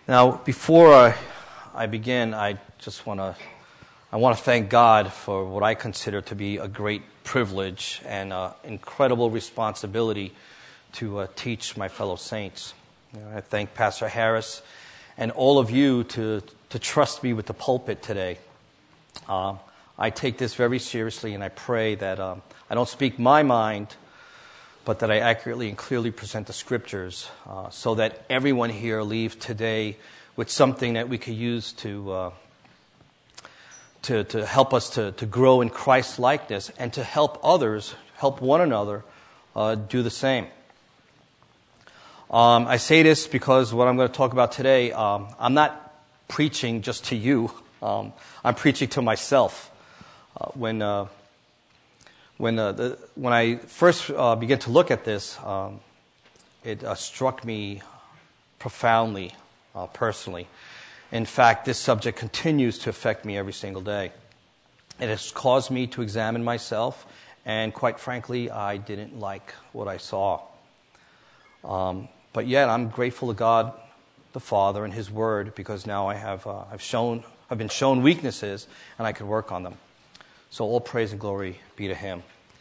Now, before I begin, I want to thank God for what I consider to be a great privilege and incredible responsibility to teach my fellow saints. I thank Pastor Harris and all of you to trust me with the pulpit today. I take this very seriously, and I pray that I don't speak my mind, but that I accurately and clearly present the Scriptures so that everyone here leaves today with something that we could use to help us to grow in Christ's likeness and to help others, help one another do the same. I say this because what I'm going to talk about today, I'm not preaching just to you. I'm preaching to myself. When I first began to look at this, it struck me profoundly, personally. In fact, this subject continues to affect me every single day. It has caused me to examine myself, and quite frankly, I didn't like what I saw. But yet, I'm grateful to God, the Father, and His Word, because now I've been shown weaknesses, and I can work on them. So all praise and glory be to Him.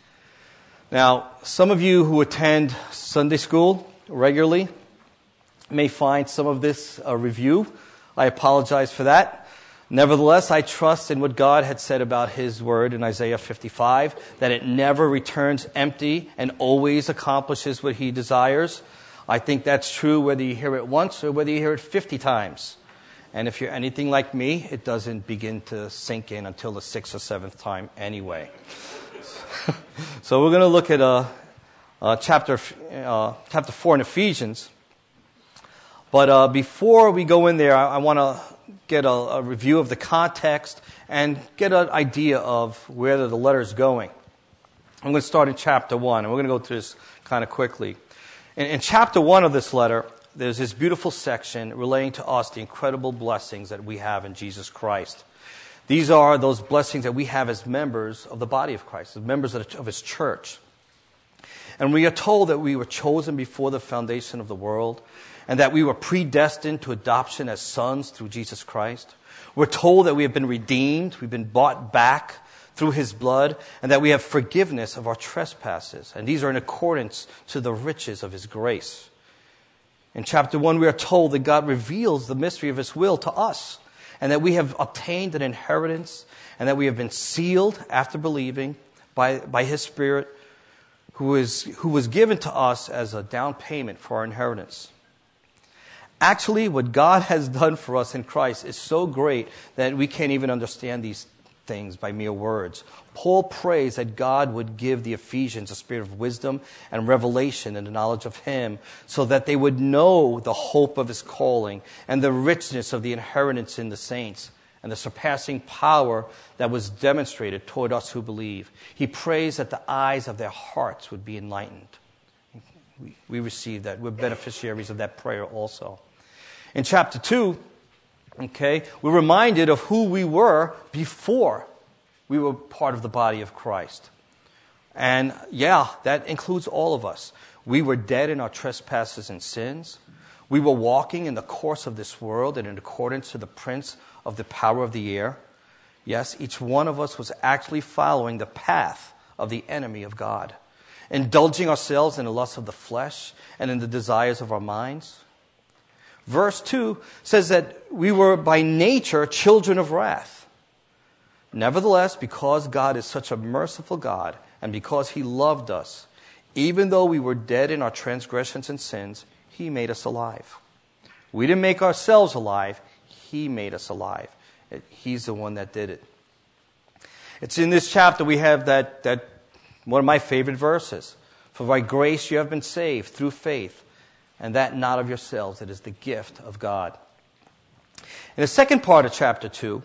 Now, some of you who attend Sunday school regularly may find some of this a review. I apologize for that. Nevertheless, I trust in what God had said about His Word in Isaiah 55, that it never returns empty and always accomplishes what He desires. I think that's true whether you hear it once or whether you hear it 50 times. And if you're anything like me, it doesn't begin to sink in until the 6th or 7th time anyway. So we're going to look at chapter 4 in Ephesians. But before we go in there, I want to get a review of the context and get an idea of where the letter is going. I'm going to start in chapter 1, and we're going to go through this kind of quickly. In chapter 1 of this letter, there's this beautiful section relating to us the incredible blessings that we have in Jesus Christ. These are those blessings that we have as members of the body of Christ, as members of His church. And we are told that we were chosen before the foundation of the world, and that we were predestined to adoption as sons through Jesus Christ. We're told that we have been redeemed, we've been bought back through His blood, and that we have forgiveness of our trespasses. And these are in accordance to the riches of His grace. In chapter 1, we are told that God reveals the mystery of His will to us, and that we have obtained an inheritance, and that we have been sealed after believing by His Spirit, who was given to us as a down payment for our inheritance. Actually, what God has done for us in Christ is so great that we can't even understand these things by mere words. Paul prays that God would give the Ephesians a spirit of wisdom and revelation and the knowledge of Him, so that they would know the hope of His calling and the richness of the inheritance in the saints and the surpassing power that was demonstrated toward us who believe. He prays that the eyes of their hearts would be enlightened. We receive that. We're beneficiaries of that prayer also. In chapter 2, we're reminded of who we were before we were part of the body of Christ. And that includes all of us. We were dead in our trespasses and sins. We were walking in the course of this world and in accordance to the prince of the power of the air. Yes, each one of us was actually following the path of the enemy of God, indulging ourselves in the lust of the flesh and in the desires of our minds. Verse 2 says that we were by nature children of wrath. Nevertheless, because God is such a merciful God, and because He loved us, even though we were dead in our transgressions and sins, He made us alive. We didn't make ourselves alive. He made us alive. He's the one that did it. It's in this chapter we have that one of my favorite verses. For by grace you have been saved through faith, and that not of yourselves, it is the gift of God. In the second part of chapter 2,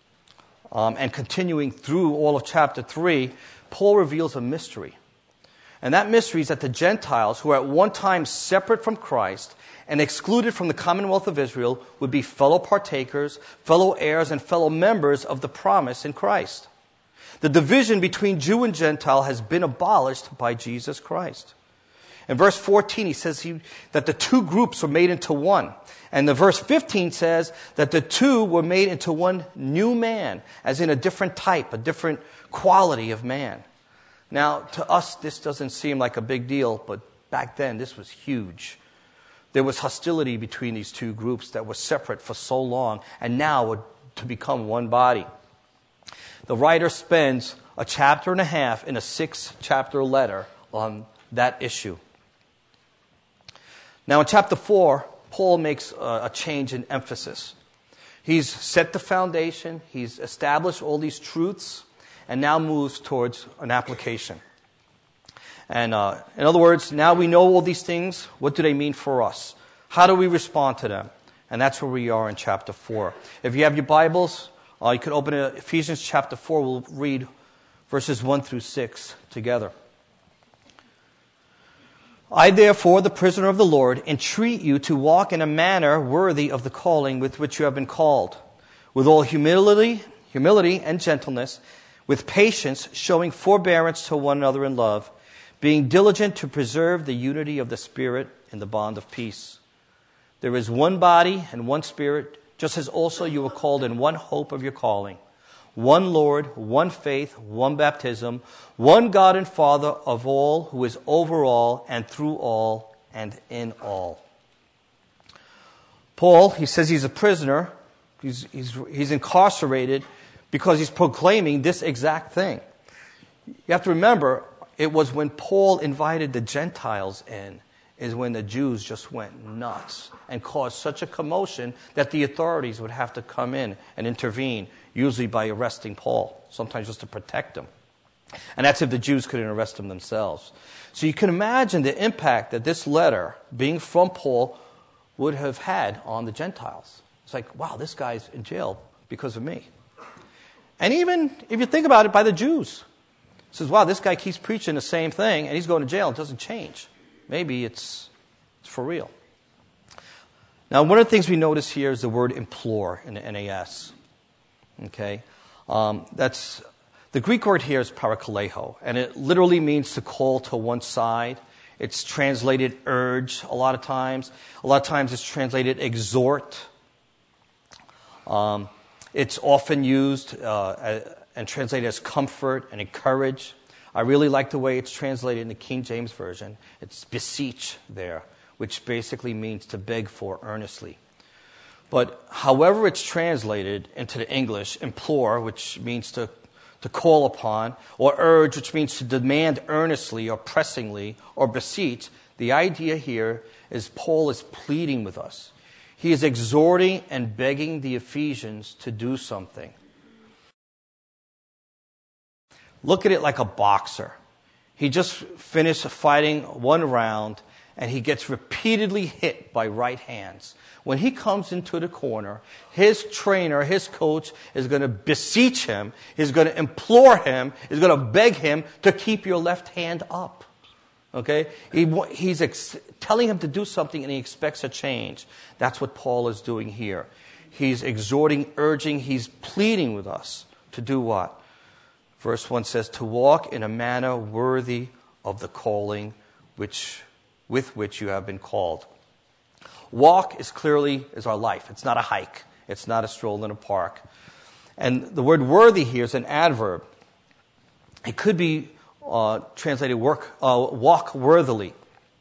and continuing through all of chapter 3, Paul reveals a mystery. And that mystery is that the Gentiles, who were at one time separate from Christ and excluded from the commonwealth of Israel, would be fellow partakers, fellow heirs, and fellow members of the promise in Christ. The division between Jew and Gentile has been abolished by Jesus Christ. In verse 14, he says that the two groups were made into one. And the verse 15 says that the two were made into one new man, as in a different type, a different quality of man. Now, to us, this doesn't seem like a big deal, but back then, this was huge. There was hostility between these two groups that were separate for so long, and now were to become one body. The writer spends a chapter and a half in a 6-chapter letter on that issue. Now, in chapter 4, Paul makes a change in emphasis. He's set the foundation, he's established all these truths, and now moves towards an application. And in other words, now we know all these things. What do they mean for us? How do we respond to them? And that's where we are in chapter 4. If you have your Bibles, you could open it, Ephesians chapter 4. We'll read verses 1 through 6 together. I, therefore, the prisoner of the Lord, entreat you to walk in a manner worthy of the calling with which you have been called, with all humility and gentleness, with patience, showing forbearance to one another in love, being diligent to preserve the unity of the Spirit in the bond of peace. There is one body and one Spirit, just as also you were called in one hope of your calling. One Lord, one faith, one baptism, one God and Father of all, who is over all and through all and in all. Paul, he says he's a prisoner. He's incarcerated because he's proclaiming this exact thing. You have to remember, it was when Paul invited the Gentiles in, is when the Jews just went nuts and caused such a commotion that the authorities would have to come in and intervene, usually by arresting Paul, sometimes just to protect him. And that's if the Jews couldn't arrest him themselves. So you can imagine the impact that this letter, being from Paul, would have had on the Gentiles. It's like, wow, this guy's in jail because of me. And even if you think about it, by the Jews. It says, wow, this guy keeps preaching the same thing and he's going to jail. It doesn't change. Maybe it's for real. Now, one of the things we notice here is the word implore in the NAS. Okay? That's the Greek word here is parakaleo, and it literally means to call to one side. It's translated urge a lot of times. A lot of times it's translated exhort. It's often used and translated as comfort and encourage. I really like the way it's translated in the King James Version. It's beseech there, which basically means to beg for earnestly. But however it's translated into the English, implore, which means to call upon, or urge, which means to demand earnestly or pressingly, or beseech, the idea here is Paul is pleading with us. He is exhorting and begging the Ephesians to do something. Look at it like a boxer. He just finished fighting one round, and he gets repeatedly hit by right hands. When he comes into the corner, his trainer, his coach, is going to beseech him, is going to implore him, is going to beg him to keep your left hand up. Okay? He's telling him to do something, and he expects a change. That's what Paul is doing here. He's exhorting, urging, he's pleading with us to do what? Verse 1 says, to walk in a manner worthy of the calling with which you have been called. Walk is our life. It's not a hike. It's not a stroll in a park. And the word worthy here is an adverb. It could be translated walk worthily.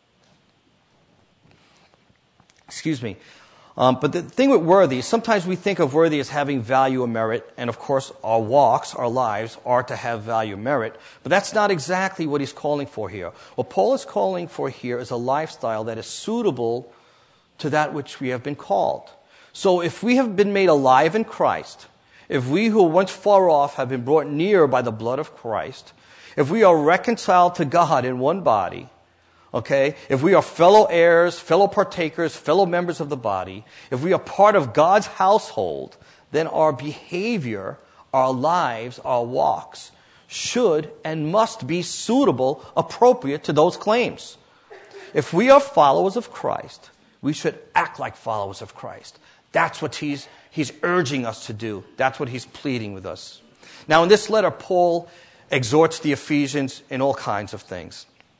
Excuse me. But the thing with worthy, sometimes we think of worthy as having value or merit, and of course our walks, our lives, are to have value or merit, but that's not exactly what he's calling for here. What Paul is calling for here is a lifestyle that is suitable to that which we have been called. So if we have been made alive in Christ, if we who were once far off have been brought near by the blood of Christ, if we are reconciled to God in one body, okay, if we are fellow heirs, fellow partakers, fellow members of the body, if we are part of God's household, then our behavior, our lives, our walks should and must be suitable, appropriate to those claims. If we are followers of Christ, we should act like followers of Christ. That's what he's urging us to do. That's what he's pleading with us. Now, in this letter, Paul exhorts the Ephesians in all kinds of things.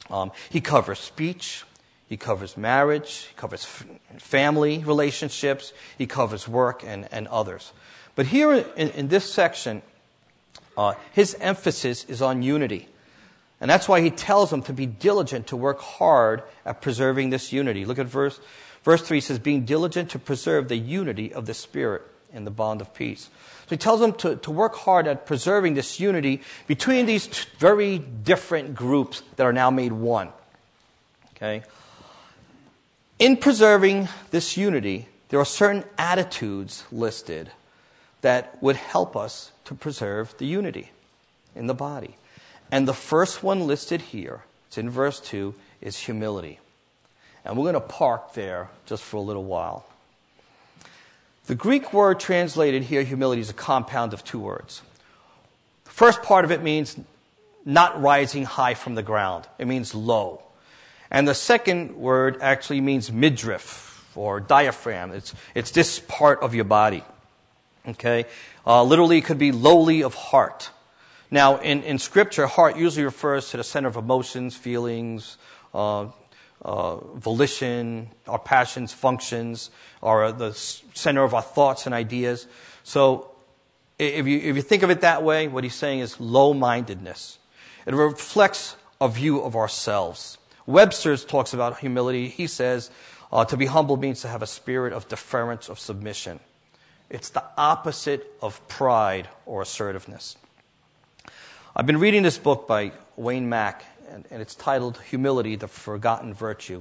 He covers speech. He covers marriage. He covers family relationships. He covers work and others. But here in this section, his emphasis is on unity. And that's why he tells them to be diligent to work hard at preserving this unity. Look at verse 3 says, being diligent to preserve the unity of the Spirit in the bond of peace. So he tells them to work hard at preserving this unity between these very different groups that are now made one. Okay? In preserving this unity, there are certain attitudes listed that would help us to preserve the unity in the body. And the first one listed here, it's in verse 2, is humility. And we're going to park there just for a little while. The Greek word translated here, humility, is a compound of two words. The first part of it means not rising high from the ground. It means low. And the second word actually means midriff or diaphragm. It's this part of your body. Okay? Literally, it could be lowly of heart. Now, in Scripture, heart usually refers to the center of emotions, feelings, volition, our passions, functions, or the center of our thoughts and ideas. So, if you think of it that way, what he's saying is low-mindedness. It reflects a view of ourselves. Webster talks about humility. He says, to be humble means to have a spirit of deference, of submission. It's the opposite of pride or assertiveness. I've been reading this book by Wayne Mack, and it's titled Humility, the Forgotten Virtue.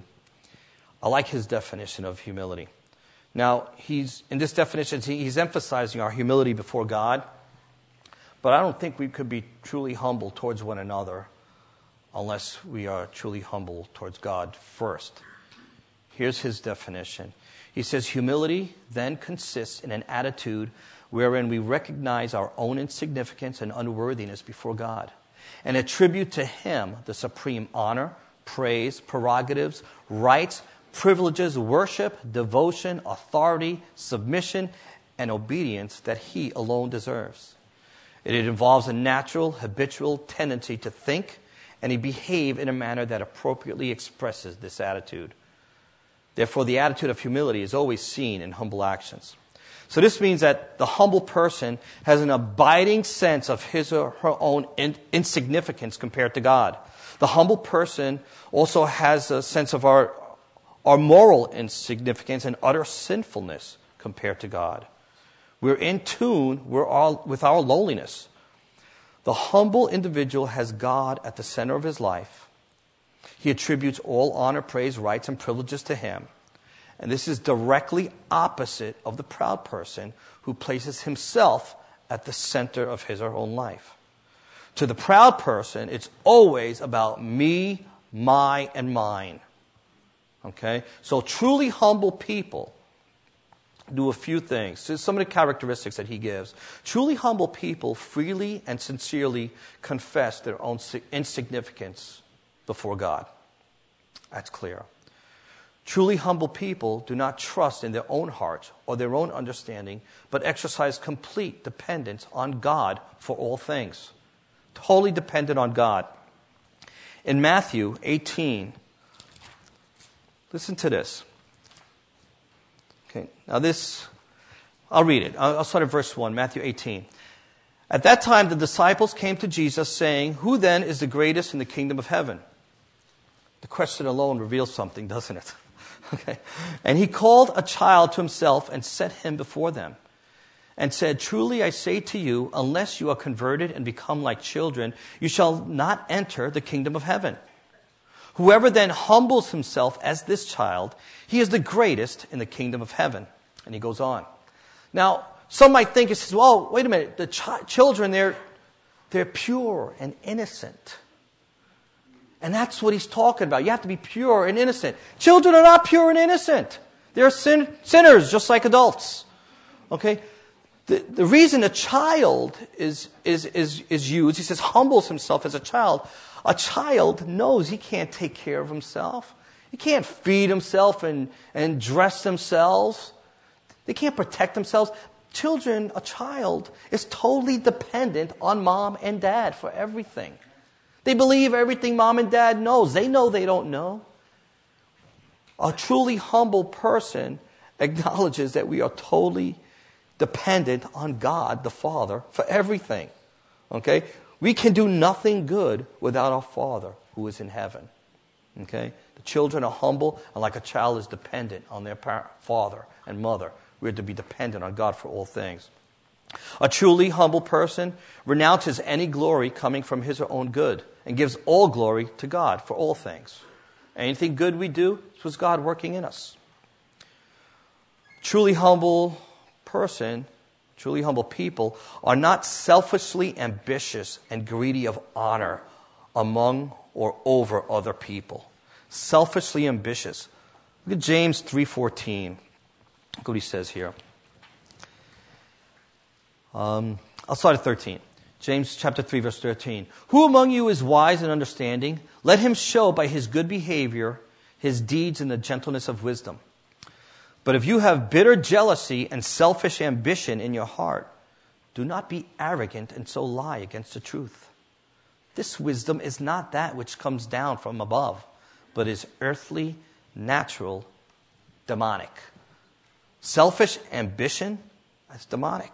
I like his definition of humility. Now, in this definition, he's emphasizing our humility before God, but I don't think we could be truly humble towards one another unless we are truly humble towards God first. Here's his definition. He says, humility then consists in an attitude wherein we recognize our own insignificance and unworthiness before God and attribute to Him the supreme honor, praise, prerogatives, rights, privileges, worship, devotion, authority, submission, and obedience that He alone deserves. It involves a natural, habitual tendency to think and behave in a manner that appropriately expresses this attitude. Therefore, the attitude of humility is always seen in humble actions. So this means that the humble person has an abiding sense of his or her own insignificance compared to God. The humble person also has a sense of our moral insignificance and utter sinfulness compared to God. We're in tune with our lowliness. The humble individual has God at the center of his life. He attributes all honor, praise, rights, and privileges to Him. And this is directly opposite of the proud person who places himself at the center of his or her own life. To the proud person, it's always about me, my, and mine. Okay? So truly humble people do a few things. So some of the characteristics that he gives. Truly humble people freely and sincerely confess their own insignificance before God. That's clear. Truly humble people do not trust in their own heart or their own understanding, but exercise complete dependence on God for all things. Totally dependent on God. In Matthew 18, listen to this. Okay, now this, I'll read it. I'll start at verse 1, Matthew 18. At that time the disciples came to Jesus saying, "Who then is the greatest in the kingdom of heaven?" The question alone reveals something, doesn't it? Okay. And he called a child to himself and set him before them and said, "Truly I say to you, unless you are converted and become like children, you shall not enter the kingdom of heaven. Whoever then humbles himself as this child, he is the greatest in the kingdom of heaven." And he goes on. Now, some might think, it says, well, wait a minute, the children, they're pure and innocent. And that's what he's talking about. You have to be pure and innocent. Children are not pure and innocent. They're sinners just like adults. Okay? The reason a child is used, he says, humbles himself as a child. A child knows he can't take care of himself. He can't feed himself and dress themselves. They can't protect themselves. A child is totally dependent on mom and dad for everything. They believe everything mom and dad knows. They know they don't know. A truly humble person acknowledges that we are totally dependent on God the Father for everything. Okay? We can do nothing good without our Father who is in heaven. Okay? The children are humble, and like a child is dependent on their father and mother. We are to be dependent on God for all things. A truly humble person renounces any glory coming from his or own good and gives all glory to God for all things. Anything good we do, it was God working in us. Truly humble person, truly humble people are not selfishly ambitious and greedy of honor among or over other people. Selfishly ambitious. Look at James 3:14. Look what he says here. I'll start at 13. James chapter 3, verse 13. Who among you is wise and understanding? Let him show by his good behavior his deeds in the gentleness of wisdom. But if you have bitter jealousy and selfish ambition in your heart, do not be arrogant and so lie against the truth. This wisdom is not that which comes down from above, but is earthly, natural, demonic. Selfish ambition, that's demonic.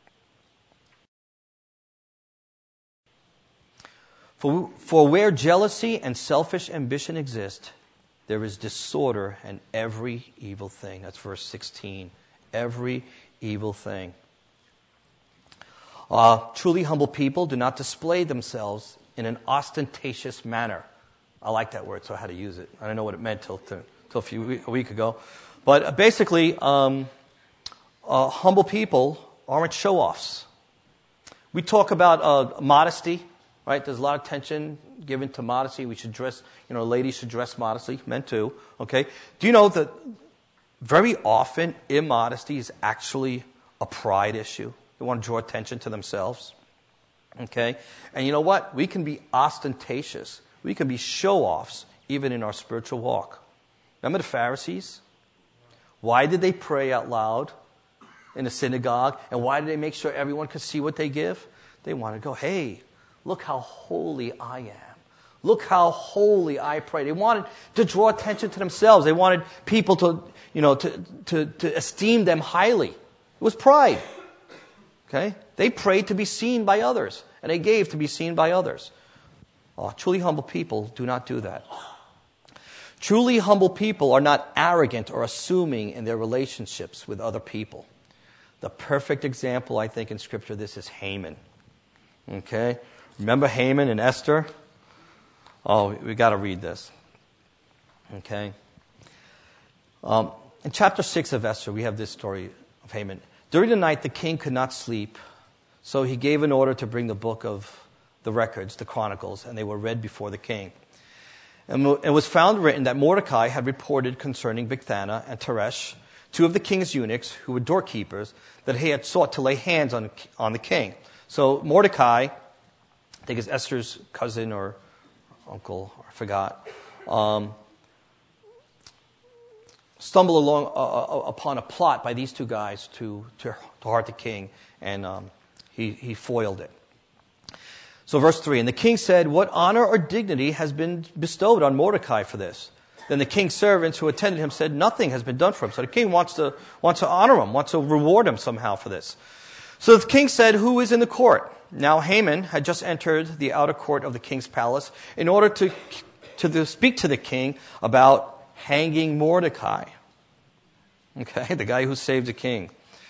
For where jealousy and selfish ambition exist, there is disorder and every evil thing. That's verse 16. Every evil thing. Truly humble people do not display themselves in an ostentatious manner. I like that word, so I had to use it. I don't know what it meant till a week ago. But basically, humble people aren't show-offs. We talk about modesty. Right? There's a lot of attention given to modesty. We should dress, ladies should dress modestly, men too. Okay? Do you know that very often immodesty is actually a pride issue? They want to draw attention to themselves. Okay? And you know what? We can be ostentatious. We can be show-offs even in our spiritual walk. Remember the Pharisees? Why did they pray out loud in the synagogue? And why did they make sure everyone could see what they give? They wanted to go, hey, look how holy I am. Look how holy I pray. They wanted to draw attention to themselves. They wanted people to esteem them highly. It was pride. Okay? They prayed to be seen by others, and they gave to be seen by others. Truly humble people do not do that. Truly humble people are not arrogant or assuming in their relationships with other people. The perfect example, I think, in Scripture, this is Haman. Okay? Remember Haman and Esther? Oh, we got to read this. Okay? In chapter 6 of Esther, we have this story of Haman. During the night, the king could not sleep, so he gave an order to bring the book of the records, the Chronicles, and they were read before the king. And it was found written that Mordecai had reported concerning Bigthana and Teresh, two of the king's eunuchs who were doorkeepers, that he had sought to lay hands on the king. So Mordecai, I think it's Esther's cousin or uncle, I forgot, stumbled upon a plot by these two guys to hurt the king, and he foiled it. So verse 3, and the king said, what honor or dignity has been bestowed on Mordecai for this? Then the king's servants who attended him said, nothing has been done for him. So the king wants to honor him, wants to reward him somehow for this. So the king said, who is in the court? Now Haman had just entered the outer court of the king's palace in order to speak to the king about hanging Mordecai. Okay, the guy who saved the king.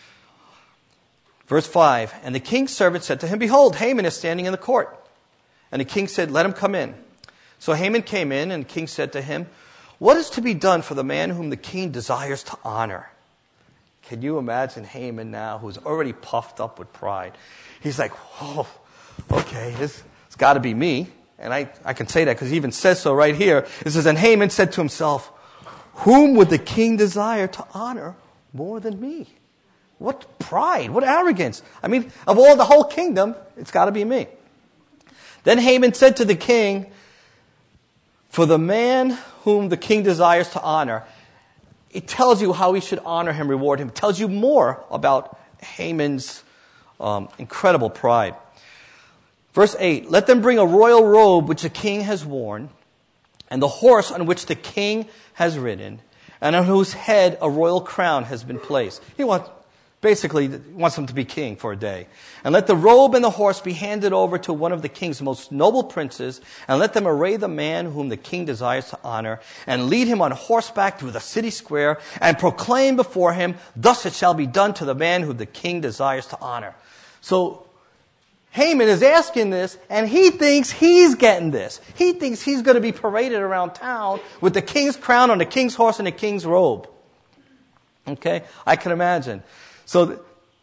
Verse 5, and the king's servant said to him, behold, Haman is standing in the court. And the king said, let him come in. So Haman came in, and the king said to him, what is to be done for the man whom the king desires to honor? Can you imagine Haman now, who's already puffed up with pride? He's like, oh, okay, it's got to be me. And I can say that because he even says so right here. It says, and Haman said to himself, whom would the king desire to honor more than me? What pride, what arrogance. I mean, of all the whole kingdom, it's got to be me. Then Haman said to the king, for the man whom the king desires to honor, it tells you how we should honor him, reward him. It tells you more about Haman's incredible pride. Verse 8, let them bring a royal robe which the king has worn, and the horse on which the king has ridden, and on whose head a royal crown has been placed. He wants him to be king for a day. And let the robe and the horse be handed over to one of the king's most noble princes, and let them array the man whom the king desires to honor, and lead him on horseback through the city square, and proclaim before him, thus it shall be done to the man whom the king desires to honor. So Haman is asking this, and he thinks he's getting this. He thinks he's going to be paraded around town with the king's crown on the king's horse and the king's robe. Okay? I can imagine. So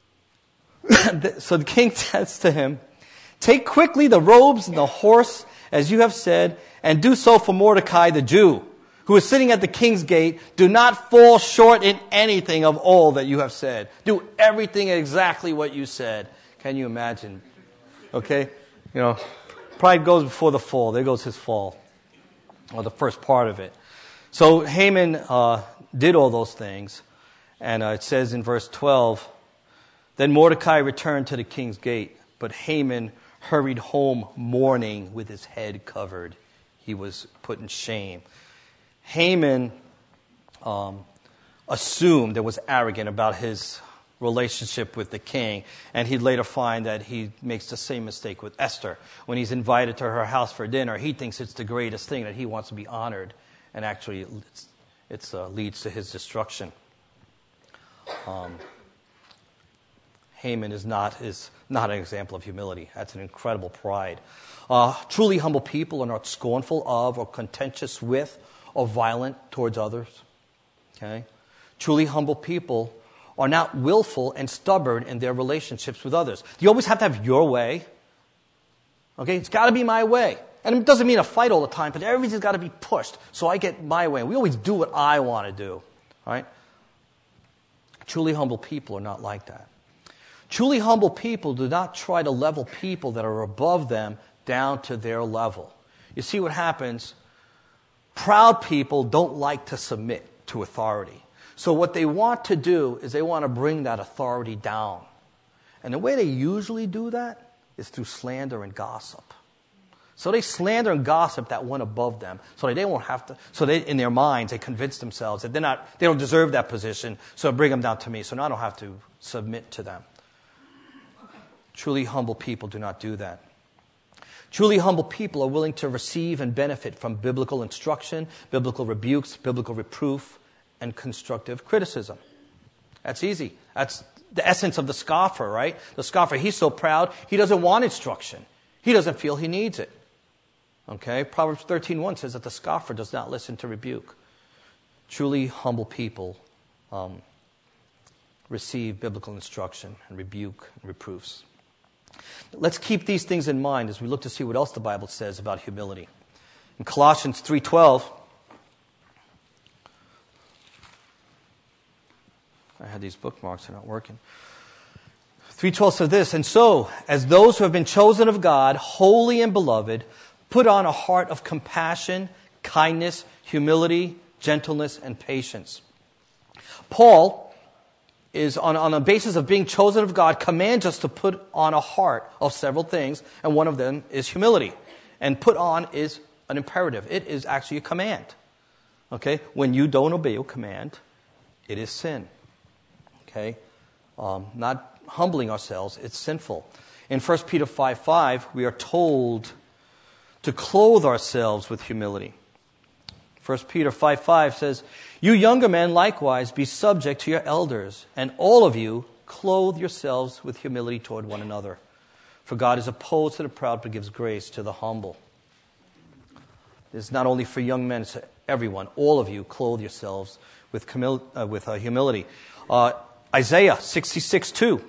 the king says to him, take quickly the robes and the horse, as you have said, and do so for Mordecai the Jew, who is sitting at the king's gate. Do not fall short in anything of all that you have said. Do everything exactly what you said. Can you imagine? Okay? Pride goes before the fall. There goes his fall, or the first part of it. So Haman did all those things. And it says in verse 12, then Mordecai returned to the king's gate, but Haman hurried home mourning with his head covered. He was put in shame. Haman assumed and was arrogant about his relationship with the king, and he'd later find that he makes the same mistake with Esther. When he's invited to her house for dinner, he thinks it's the greatest thing, that he wants to be honored, and actually it leads to his destruction. Haman is not an example of humility. That's an incredible pride. Truly humble people are not scornful of or contentious with or violent towards others. Okay? Truly humble people are not willful and stubborn in their relationships with others. You always have to have your way. Okay? It's got to be my way. And it doesn't mean a fight all the time, but everything's got to be pushed so I get my way. We always do what I want to do. All right? Truly humble people are not like that. Truly humble people do not try to level people that are above them down to their level. You see what happens? Proud people don't like to submit to authority. So what they want to do is they want to bring that authority down. And the way they usually do that is through slander and gossip. So they slander and gossip that one above them, so that they won't have to. So they, in their minds, they convince themselves that they don't deserve that position. So bring them down to me, so now I don't have to submit to them. Truly humble people do not do that. Truly humble people are willing to receive and benefit from biblical instruction, biblical rebukes, biblical reproof, and constructive criticism. That's easy. That's the essence of the scoffer, right? The scoffer, he's so proud, he doesn't want instruction. He doesn't feel he needs it. Okay? Proverbs 13:1 says that the scoffer does not listen to rebuke. Truly humble people receive biblical instruction and rebuke and reproofs. Let's keep these things in mind as we look to see what else the Bible says about humility. In Colossians 3:12, I had these bookmarks, they're not working. 3:12 says this, and so, as those who have been chosen of God, holy and beloved, put on a heart of compassion, kindness, humility, gentleness, and patience. Paul is on a basis of being chosen of God, commands us to put on a heart of several things, and one of them is humility. And put on is an imperative. It is actually a command. Okay? When you don't obey a command, it is sin. Okay? Not humbling ourselves, it's sinful. In 1 Peter 5:5, we are told to clothe ourselves with humility. 1 Peter 5:5 says, you younger men likewise be subject to your elders, and all of you clothe yourselves with humility toward one another. For God is opposed to the proud, but gives grace to the humble. This is not only for young men, it's for everyone. All of you clothe yourselves with humility. Isaiah 66:2.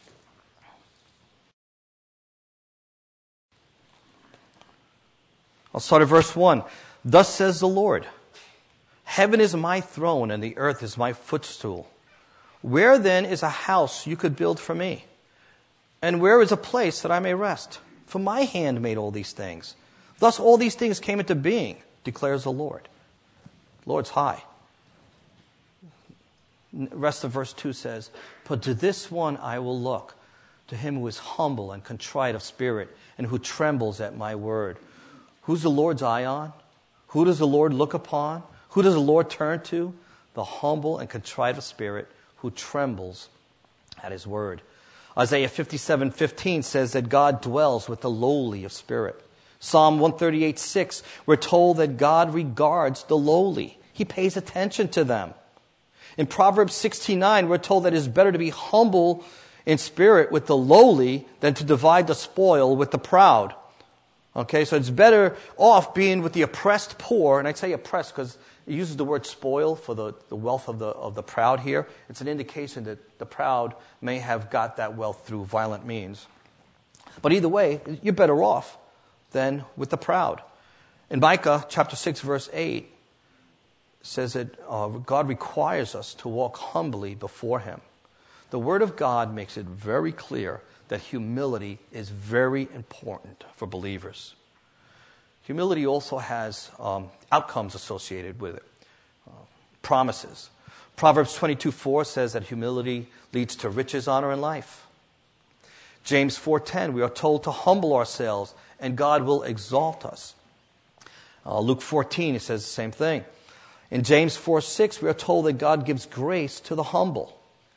I'll start at verse 1. Thus says the Lord, heaven is my throne and the earth is my footstool. Where then is a house you could build for me? And where is a place that I may rest? For my hand made all these things. Thus all these things came into being, declares the Lord. The Lord's high. The rest of verse 2 says, but to this one I will look, to him who is humble and contrite of spirit and who trembles at my word. Who's the Lord's eye on? Who does the Lord look upon? Who does the Lord turn to? The humble and contrite of spirit who trembles at his word. Isaiah 57:15 says that God dwells with the lowly of spirit. Psalm 138:6, we're told that God regards the lowly. He pays attention to them. In Proverbs 16:9, we're told that it is better to be humble in spirit with the lowly than to divide the spoil with the proud. Okay, so it's better off being with the oppressed poor, and I say oppressed because it uses the word spoil for the wealth of the proud here. It's an indication that the proud may have got that wealth through violent means. But either way, you're better off than with the proud. In Micah chapter 6, verse 8, says that God requires us to walk humbly before him. The Word of God makes it very clear that humility is very important for believers. Humility also has outcomes associated with it, promises. Proverbs 22:4 says that humility leads to riches, honor, and life. James 4:10, we are told to humble ourselves and God will exalt us. Luke 14, it says the same thing. In James 4:6, we are told that God gives grace to the humble.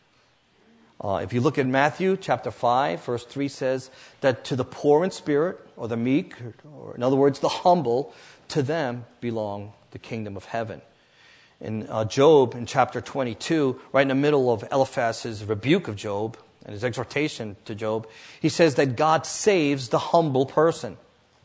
If you look at Matthew chapter 5, verse 3 says that to the poor in spirit, or the meek, or in other words, the humble, to them belong the kingdom of heaven. In Job, in chapter 22, right in the middle of Eliphaz's rebuke of Job and his exhortation to Job, he says that God saves the humble person.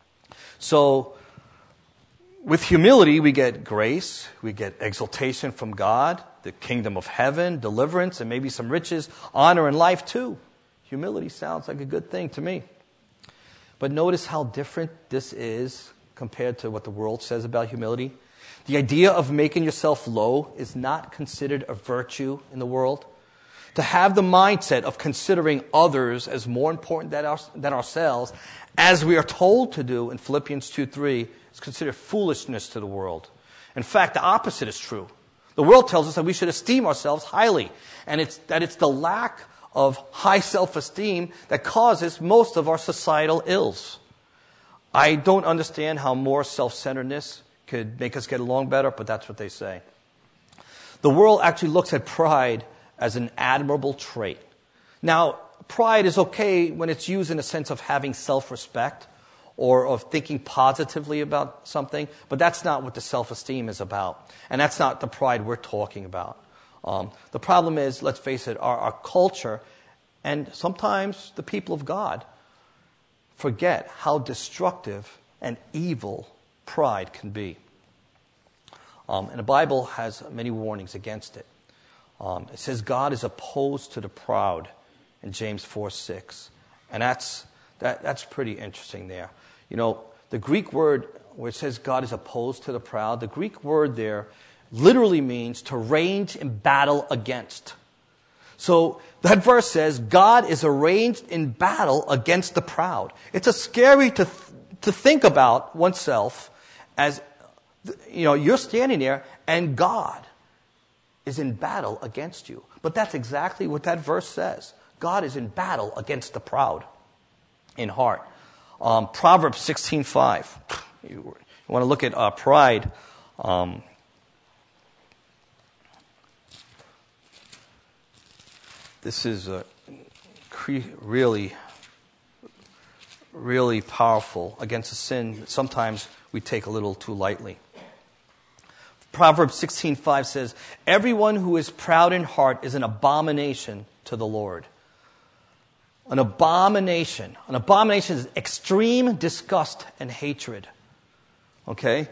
So, with humility, we get grace, we get exaltation from God, the kingdom of heaven, deliverance, and maybe some riches, honor, and life too. Humility sounds like a good thing to me. But notice how different this is compared to what the world says about humility. The idea of making yourself low is not considered a virtue in the world. To have the mindset of considering others as more important than ourselves, as we are told to do in Philippians 2:3, is considered foolishness to the world. In fact, the opposite is true. The world tells us that we should esteem ourselves highly, and it's the lack of high self-esteem that causes most of our societal ills. I don't understand how more self-centeredness could make us get along better, but that's what they say. The world actually looks at pride as an admirable trait. Now, pride is okay when it's used in a sense of having self-respect or of thinking positively about something, but that's not what the self-esteem is about. And that's not the pride we're talking about. The problem is, let's face it, our culture and sometimes the people of God forget how destructive and evil pride can be. And the Bible has many warnings against it. It says God is opposed to the proud in James 4:6. And that's pretty interesting there. You know, the Greek word where it says God is opposed to the proud, the Greek word there literally means to range in battle against. So that verse says God is arranged in battle against the proud. It's a scary to think about oneself as, you know, you're standing there and God is in battle against you. But that's exactly what that verse says. God is in battle against the proud in heart. Proverbs 16:5. You want to look at pride. This is really, really powerful against a sin that sometimes we take a little too lightly. Proverbs 16:5 says, "Everyone who is proud in heart is an abomination to the Lord." An abomination. An abomination is extreme disgust and hatred. Okay?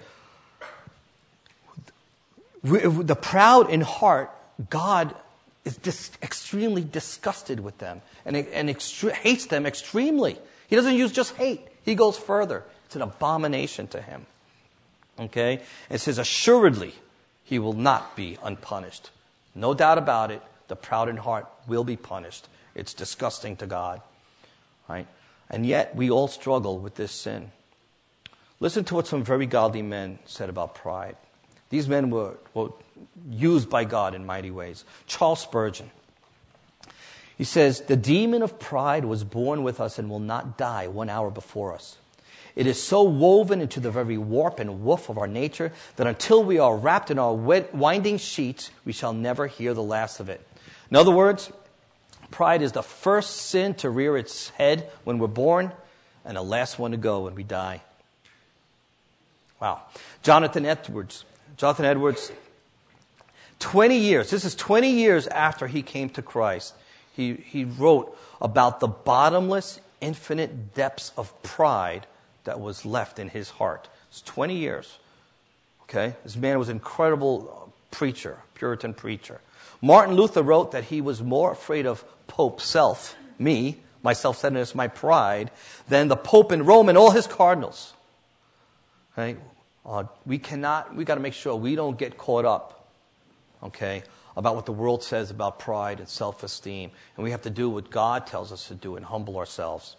The proud in heart, God is extremely disgusted with them and hates them extremely. He doesn't use just hate. He goes further. It's an abomination to him. Okay? It says, assuredly, he will not be unpunished. No doubt about it, the proud in heart will be punished. It's disgusting to God. Right? And yet, we all struggle with this sin. Listen to what some very godly men said about pride. These men were used by God in mighty ways. Charles Spurgeon. He says, the demon of pride was born with us and will not die 1 hour before us. It is so woven into the very warp and woof of our nature that until we are wrapped in our winding sheets, we shall never hear the last of it. In other words, pride is the first sin to rear its head when we're born and the last one to go when we die. Wow. Jonathan Edwards, 20 years, this is 20 years after he came to Christ. He wrote about the bottomless, infinite depths of pride that was left in his heart. It's 20 years. Okay? This man was an incredible preacher, Puritan preacher. Martin Luther wrote that he was more afraid of Pope self, me, my self-centeredness, my pride, than the Pope in Rome and all his cardinals. Okay? We got to make sure we don't get caught up, okay, about what the world says about pride and self-esteem. And we have to do what God tells us to do and humble ourselves.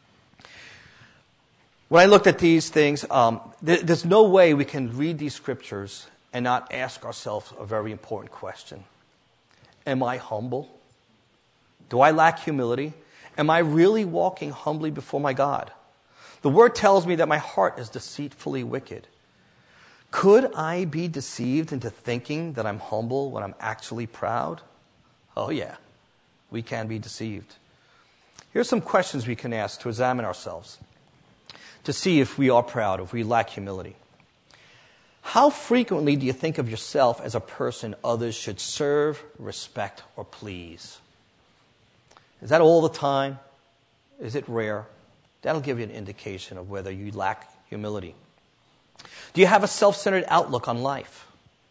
When I looked at these things, there's no way we can read these scriptures and not ask ourselves a very important question. Am I humble? Do I lack humility? Am I really walking humbly before my God? The Word tells me that my heart is deceitfully wicked. Could I be deceived into thinking that I'm humble when I'm actually proud? Oh yeah, we can be deceived. Here's some questions we can ask to examine ourselves, to see if we are proud, if we lack humility. How frequently do you think of yourself as a person others should serve, respect, or please? Is that all the time? Is it rare? That'll give you an indication of whether you lack humility. Do you have a self-centered outlook on life?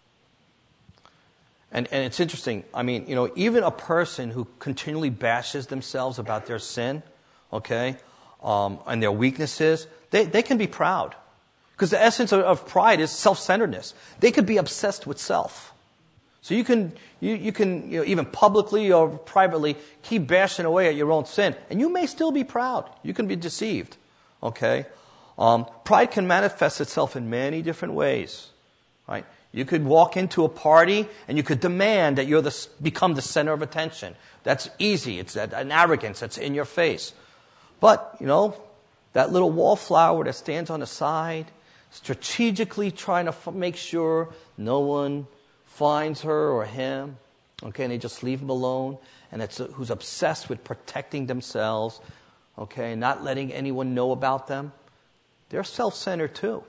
And it's interesting. I mean, even a person who continually bashes themselves about their sin, okay, and their weaknesses, they can be proud. Because the essence of pride is self-centeredness. They could be obsessed with self. So you can even publicly or privately keep bashing away at your own sin, and you may still be proud. You can be deceived, okay? Pride can manifest itself in many different ways, right? You could walk into a party and you could demand that you're become the center of attention. That's easy. It's an arrogance that's in your face. But, that little wallflower that stands on the side, strategically trying to make sure no one finds her or him, okay, and they just leave them alone, and who's obsessed with protecting themselves, okay, not letting anyone know about them. They're self-centered too.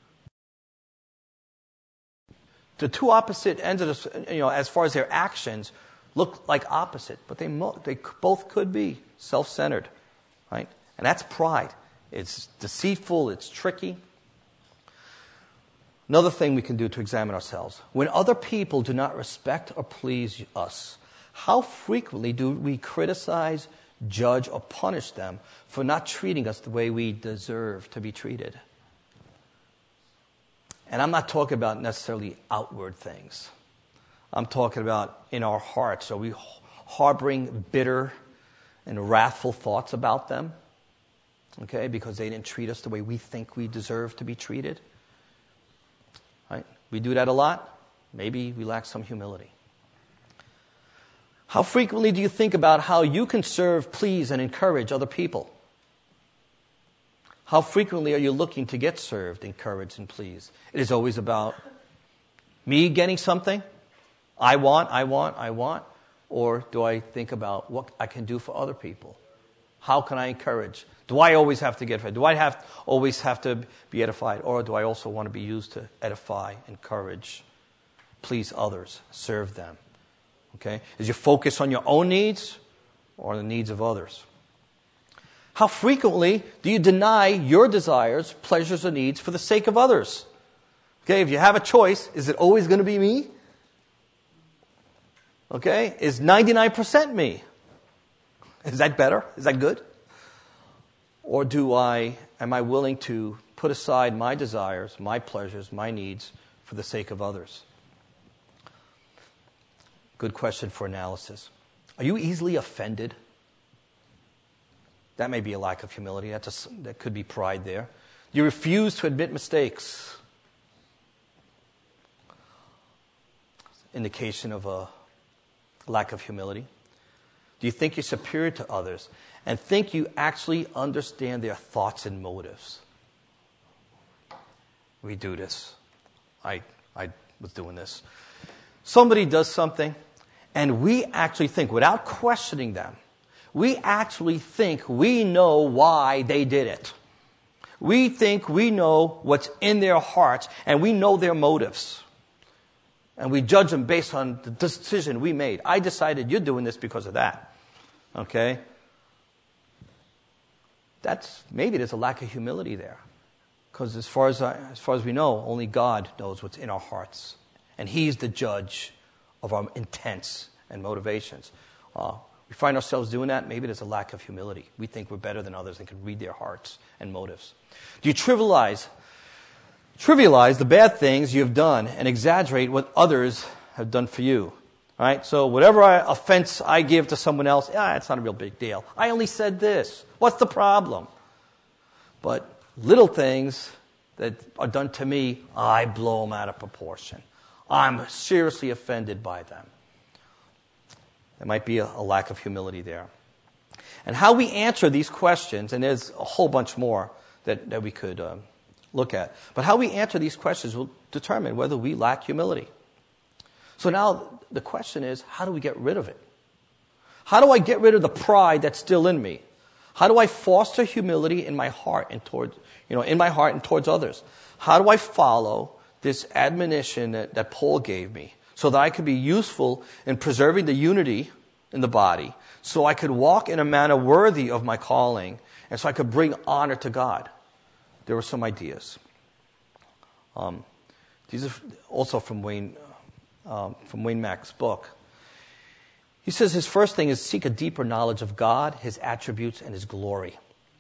The two opposite ends of this, as far as their actions, look like opposite, but they both could be self-centered, right? And that's pride. It's deceitful. It's tricky. Another thing we can do to examine ourselves: when other people do not respect or please us, how frequently do we criticize, judge, or punish them for not treating us the way we deserve to be treated? And I'm not talking about necessarily outward things. I'm talking about in our hearts. Are we harboring bitter and wrathful thoughts about them? Okay, because they didn't treat us the way we think we deserve to be treated? Right? We do that a lot. Maybe we lack some humility. How frequently do you think about how you can serve, please, and encourage other people? How frequently are you looking to get served, encouraged, and pleased? It is always about me getting something. I want. Or do I think about what I can do for other people? How can I encourage? Do I always have to get fed? Do I always have to be edified? Or do I also want to be used to edify, encourage, please others, serve them? Okay? Is your focus on your own needs or the needs of others? How frequently do you deny your desires, pleasures, or needs for the sake of others? Okay, if you have a choice, is it always going to be me? Okay, is 99% me? Is that better? Is that good? Or am I willing to put aside my desires, my pleasures, my needs for the sake of others? Good question for analysis. Are you easily offended? That may be a lack of humility. That could be pride there. You refuse to admit mistakes. Indication of a lack of humility. Do you think you're superior to others? And think you actually understand their thoughts and motives? We do this. I was doing this. Somebody does something, and we actually think, without questioning them, we actually think we know why they did it. We think we know what's in their hearts, and we know their motives. And we judge them based on the decision we made. I decided you're doing this because of that. Okay? Maybe there's a lack of humility there. Because as far as we know, only God knows what's in our hearts. And He's the judge of our intents and motivations. We find ourselves doing that, maybe there's a lack of humility. We think we're better than others and can read their hearts and motives. Do you trivialize the bad things you have done and exaggerate what others have done for you? All right? So whatever offense I give to someone else, it's not a real big deal. I only said this. What's the problem? But little things that are done to me, I blow them out of proportion. I'm seriously offended by them. There might be a lack of humility there. And how we answer these questions, and there's a whole bunch more that we could look at, but how we answer these questions will determine whether we lack humility. So now the question is, how do we get rid of it? How do I get rid of the pride that's still in me? How do I foster humility in my heart and towards others? How do I follow this admonition that Paul gave me so that I could be useful in preserving the unity in the body, so I could walk in a manner worthy of my calling, and so I could bring honor to God? There were some ideas. These are also from Wayne Mack's book. He says his first thing is seek a deeper knowledge of God, His attributes, and His glory.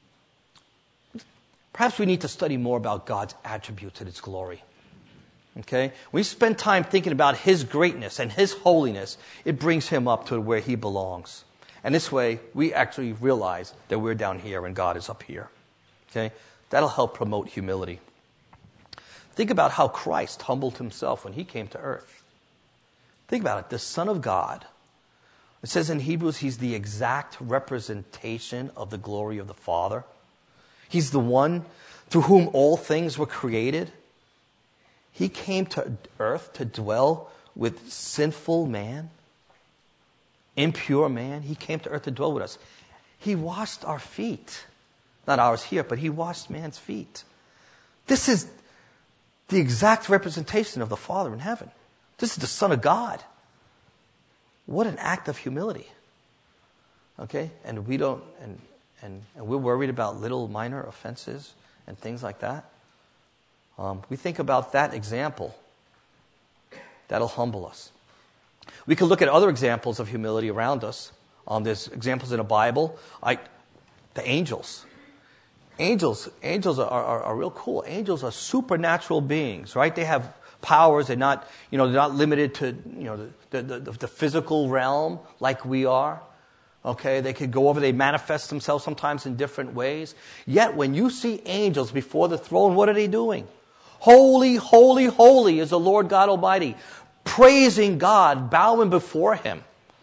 Perhaps we need to study more about God's attributes and His glory. Okay? When we spend time thinking about His greatness and His holiness, it brings Him up to where He belongs. And this way, we actually realize that we're down here and God is up here. Okay? That'll help promote humility. Think about how Christ humbled Himself when He came to earth. Think about it. The Son of God. It says in Hebrews, He's the exact representation of the glory of the Father. He's the one through whom all things were created. He came to earth to dwell with sinful man, impure man. He came to earth to dwell with us. He washed our feet. Not ours here, but He washed man's feet. This is the exact representation of the Father in heaven. This is the Son of God. What an act of humility. Okay? And we don't, and we're worried about little minor offenses and things like that. We think about that example. That'll humble us. We could look at other examples of humility around us. There's examples in the Bible. The angels. Angels are real cool. Angels are supernatural beings, right? They have powers. They're not limited to the physical realm like we are. Okay, they could go over. They manifest themselves sometimes in different ways. Yet when you see angels before the throne, what are they doing? Holy, holy, holy is the Lord God Almighty, praising God, bowing before Him.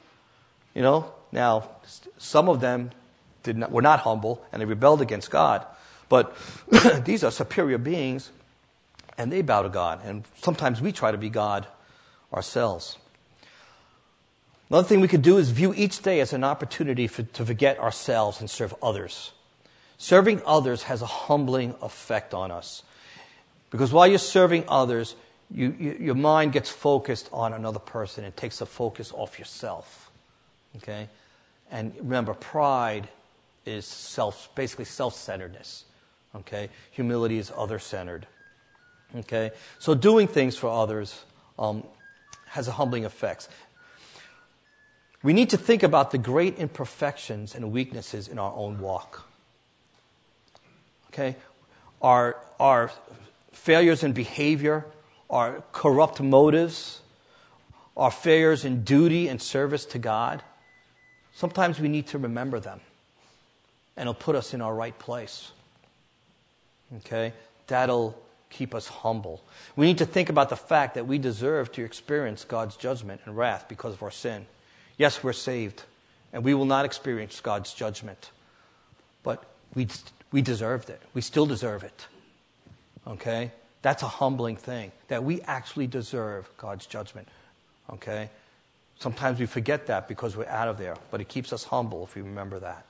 Now some of them were not humble and they rebelled against God, but these are superior beings, and they bow to God. And sometimes we try to be God ourselves. Another thing we could do is view each day as an opportunity to forget ourselves and serve others. Serving others has a humbling effect on us. Because while you're serving others, your mind gets focused on another person. It takes the focus off yourself. Okay? And remember, pride is basically self-centeredness. Okay? Humility is other-centered. Okay? So doing things for others has a humbling effect. We need to think about the great imperfections and weaknesses in our own walk. Okay? Our failures in behavior, our corrupt motives, our failures in duty and service to God. Sometimes we need to remember them, and it'll put us in our right place. Okay? That'll keep us humble. We need to think about the fact that we deserve to experience God's judgment and wrath because of our sin. Yes, we're saved, and we will not experience God's judgment. But we deserved it. We still deserve it. Okay? That's a humbling thing, that we actually deserve God's judgment. Okay? Sometimes we forget that because we're out of there, but it keeps us humble if we remember that.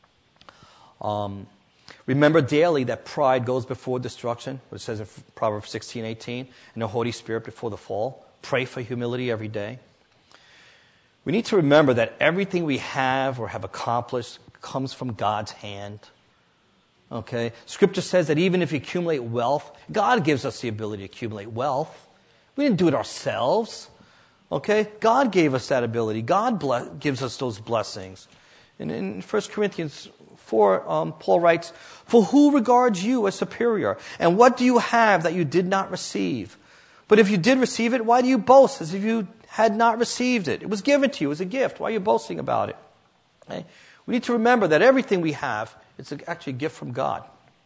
Remember daily that pride goes before destruction, what it says in Proverbs 16:18, and the Holy Spirit before the fall. Pray for humility every day. We need to remember that everything we have or have accomplished comes from God's hand. Okay? Scripture says that even if you accumulate wealth, God gives us the ability to accumulate wealth. We didn't do it ourselves. Okay? God gave us that ability. God gives us those blessings. And in 1 Corinthians 4, Paul writes, "For who regards you as superior? And what do you have that you did not receive? But if you did receive it, why do you boast as if you had not received it? It was given to you as a gift. Why are you boasting about it?" Okay? We need to remember that everything we have is actually a gift from God.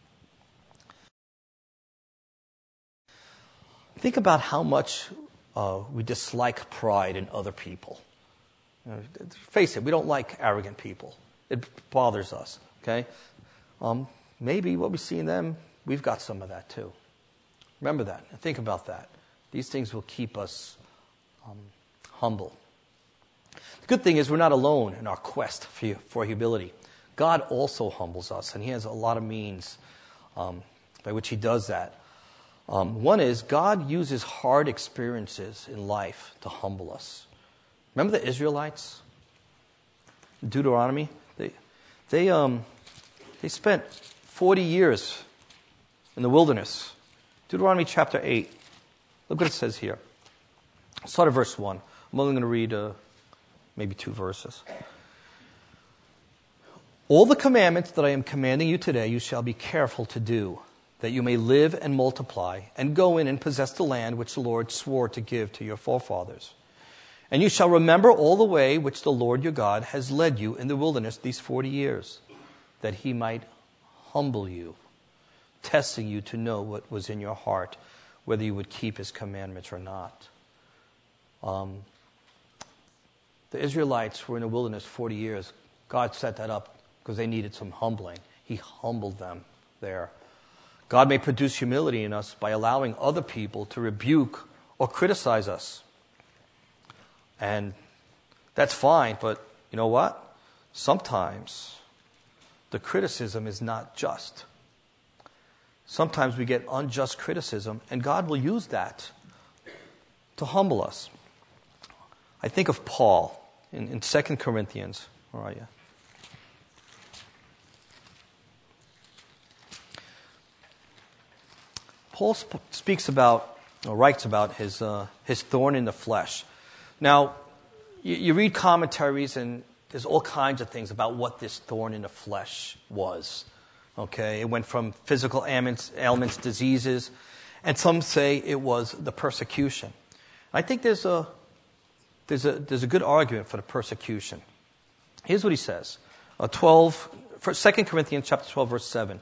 Think about how much we dislike pride in other people. Face it, we don't like arrogant people. It bothers us. Okay? Maybe what we see in them, we've got some of that too. Remember that and think about that. These things will keep us humble. The good thing is we're not alone in our quest for humility. God also humbles us, and He has a lot of means by which He does that. One is God uses hard experiences in life to humble us. Remember the Israelites? Deuteronomy? They spent 40 years in the wilderness. Deuteronomy chapter 8. Look what it says here. Start at verse 1. I'm only going to read maybe 2 verses. "All the commandments that I am commanding you today you shall be careful to do, that you may live and multiply, and go in and possess the land which the Lord swore to give to your forefathers. And you shall remember all the way which the Lord your God has led you in the wilderness these 40 years, that He might humble you, testing you to know what was in your heart, whether you would keep His commandments or not." The Israelites were in the wilderness 40 years. God set that up because they needed some humbling. He humbled them there. God may produce humility in us by allowing other people to rebuke or criticize us. And that's fine, but you know what? Sometimes the criticism is not just. Sometimes we get unjust criticism, and God will use that to humble us. I think of Paul in 2 Corinthians. Where are you? Paul speaks about, or writes about his thorn in the flesh. Now, you read commentaries, and there's all kinds of things about what this thorn in the flesh was. Okay, it went from physical ailments, diseases, and some say it was the persecution. I think there's a good argument for the persecution. Here's what he says: 2 Corinthians chapter 12, verse 7.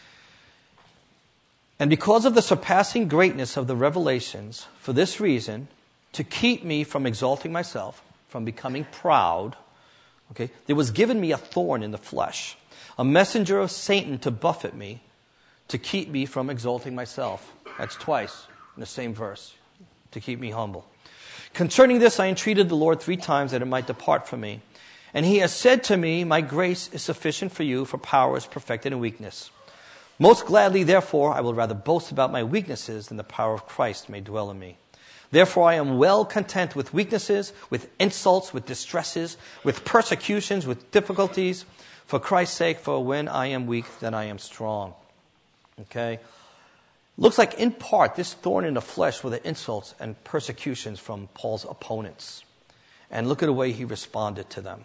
"And because of the surpassing greatness of the revelations, for this reason, to keep me from exalting myself, from becoming proud, okay, there was given me a thorn in the flesh, a messenger of Satan to buffet me, to keep me from exalting myself." That's twice in the same verse, to keep me humble. "Concerning this I entreated the Lord 3 times that it might depart from me. And He has said to me, my grace is sufficient for you, for power is perfected in weakness. Most gladly, therefore, I will rather boast about my weaknesses than the power of Christ may dwell in me. Therefore, I am well content with weaknesses, with insults, with distresses, with persecutions, with difficulties, for Christ's sake, for when I am weak, then I am strong." Okay? Looks like, in part, this thorn in the flesh were the insults and persecutions from Paul's opponents. And look at the way he responded to them.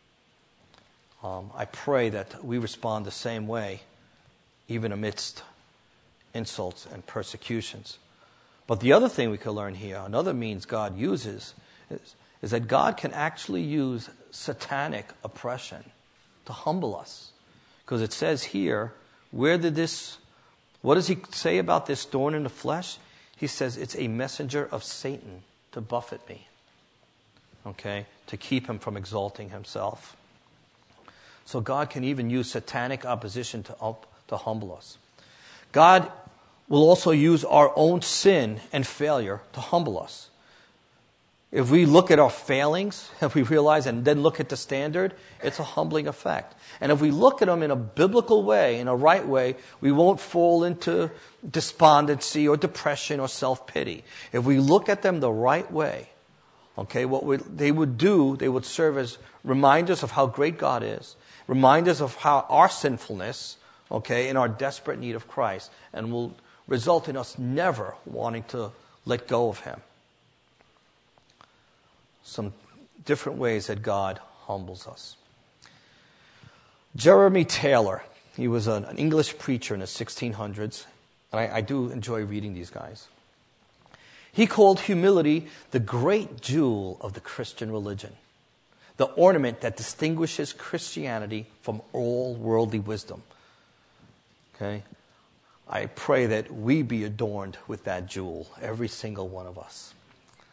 I pray that we respond the same way, even amidst insults and persecutions. But the other thing we can learn here, another means God uses, is that God can actually use satanic oppression to humble us. Because it says here, what does He say about this thorn in the flesh? He says it's a messenger of Satan to buffet me. Okay? To keep him from exalting himself. So God can even use satanic opposition to humble us. God will also use our own sin and failure to humble us. If we look at our failings, if we realize and then look at the standard, it's a humbling effect. And if we look at them in a biblical way, in a right way, we won't fall into despondency or depression or self-pity. If we look at them the right way, okay, they would serve as reminders of how great God is, reminders of how our sinfulness, okay, and our desperate need of Christ, and will result in us never wanting to let go of Him. Some different ways that God humbles us. Jeremy Taylor, he was an English preacher in the 1600s, and I do enjoy reading these guys. He called humility the great jewel of the Christian religion, the ornament that distinguishes Christianity from all worldly wisdom. Okay? I pray that we be adorned with that jewel, every single one of us.